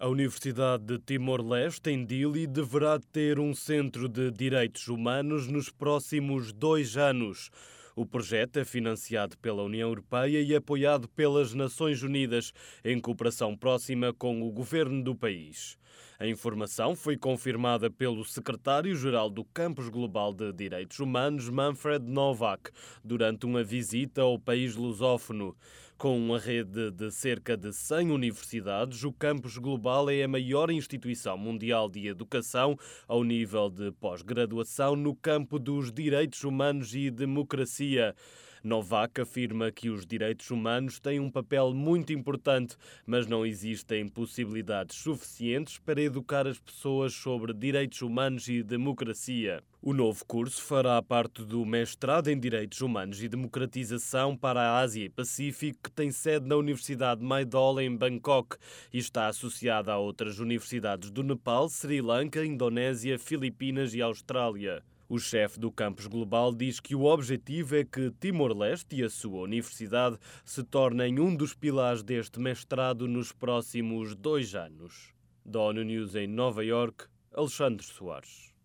A Universidade de Timor-Leste, em Dili, deverá ter um centro de direitos humanos nos próximos 2 anos. O projeto é financiado pela União Europeia e apoiado pelas Nações Unidas, em cooperação próxima com o governo do país. A informação foi confirmada pelo secretário-geral do Campus Global de Direitos Humanos, Manfred Novak, durante uma visita ao país lusófono. Com uma rede de cerca de 100 universidades, o Campus Global é a maior instituição mundial de educação ao nível de pós-graduação no campo dos direitos humanos e democracia. Novak afirma que os direitos humanos têm um papel muito importante, mas não existem possibilidades suficientes para educar as pessoas sobre direitos humanos e democracia. O novo curso fará parte do mestrado em Direitos Humanos e Democratização para a Ásia e Pacífico, que tem sede na Universidade Mahidol, em Bangkok, e está associado a outras universidades do Nepal, Sri Lanka, Indonésia, Filipinas e Austrália. O chefe do Campus Global diz que o objetivo é que Timor-Leste e a sua universidade se tornem um dos pilares deste mestrado nos próximos 2 anos. Da ONU News em Nova Iorque, Alexandre Soares.